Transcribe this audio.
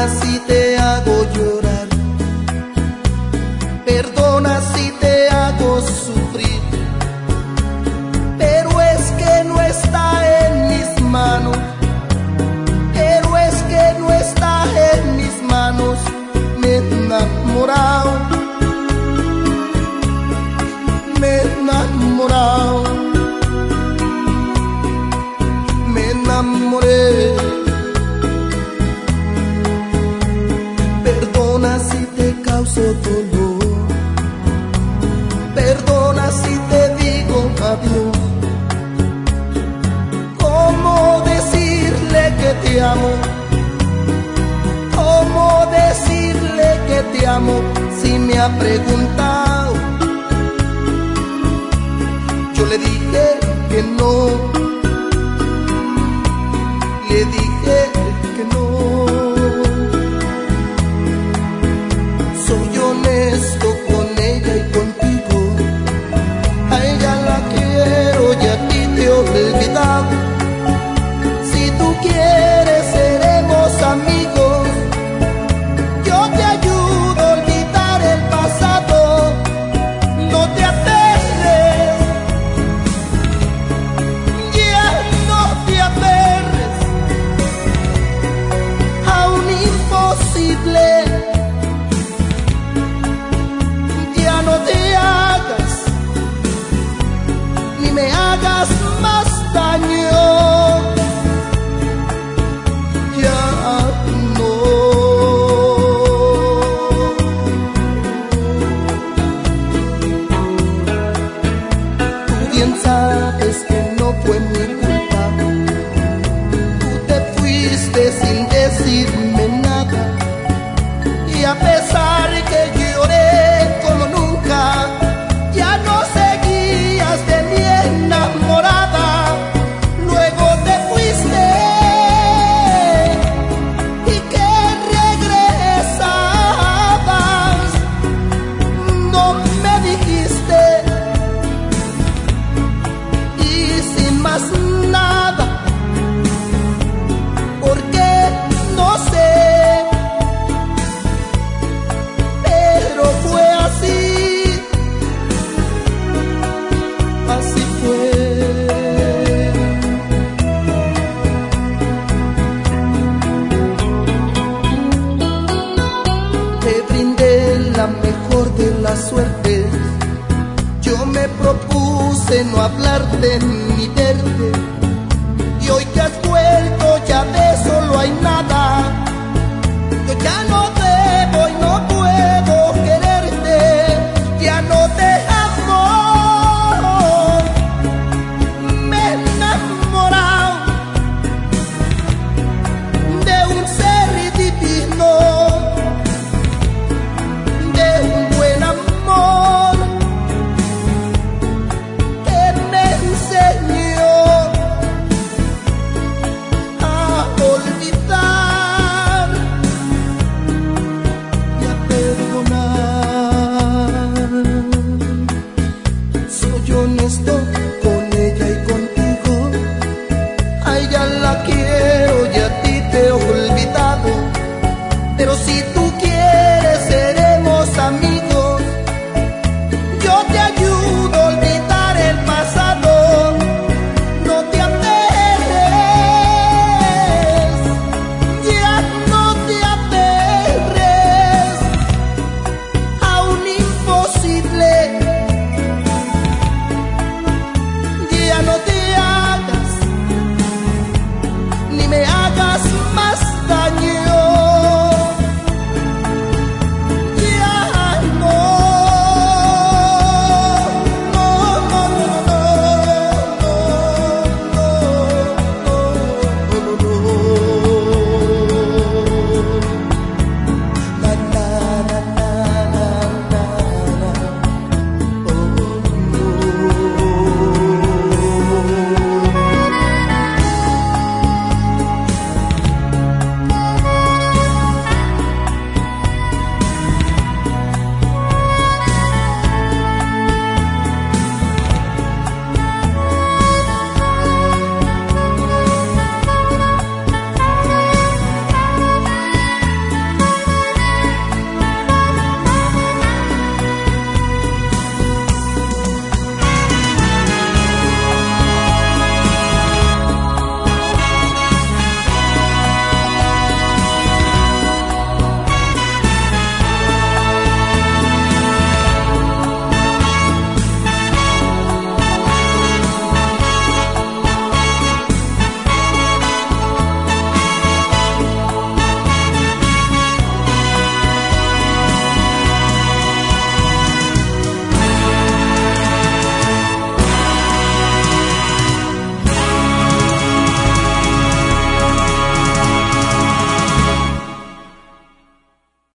Perdona si te hago llorar, perdona si te hago sufrir, pero es que no está en mis manos, pero es que no está en mis manos. Me he enamorado, me he enamorado, me enamoré. Perdona si te causo dolor, perdona si te digo adiós. ¿Cómo decirle que te amo? ¿Cómo decirle que te amo si me ha preguntado? Yo le dije que no, le dije que no. Soy honesto con ella y contigo, a ella la quiero y a ti te he olvidado. Si tú quieres seremos amigos, yo te ayudo a olvidar el pasado. No te aferres, ya no te aferres a un imposible. Ya no te hagas, ni me hagas más daño. Ya no. Tú bien sabes que no fue mi culpa. Tú te fuiste sin decirme nada. Y a pesar que lloré como nunca, ya no seguías de mi enamorada. Luego te fuiste y que regresabas, no me dijiste. Y sin más nada, porque no sé, pero fue así, así fue. Te brindé la mejor de las suertes, yo me propuse no hablarte ni verte, y hoy que has vuelto ya de eso no hay nada. Yo ya no debo y no puedo quererte, ya no te amo. Me he enamorado de un ser divino, de un buen amor que me enseñó a olvidar y a perdonar. Soy honesto con ella y contigo, a ella la quiero y a ti te he olvidado. Pero si tú quieres seremos amigos, yo te ayudo a olvidar el pasado. No te aferres, ya no te aferres a un imposible. Ya no te hagas, ni me hagas más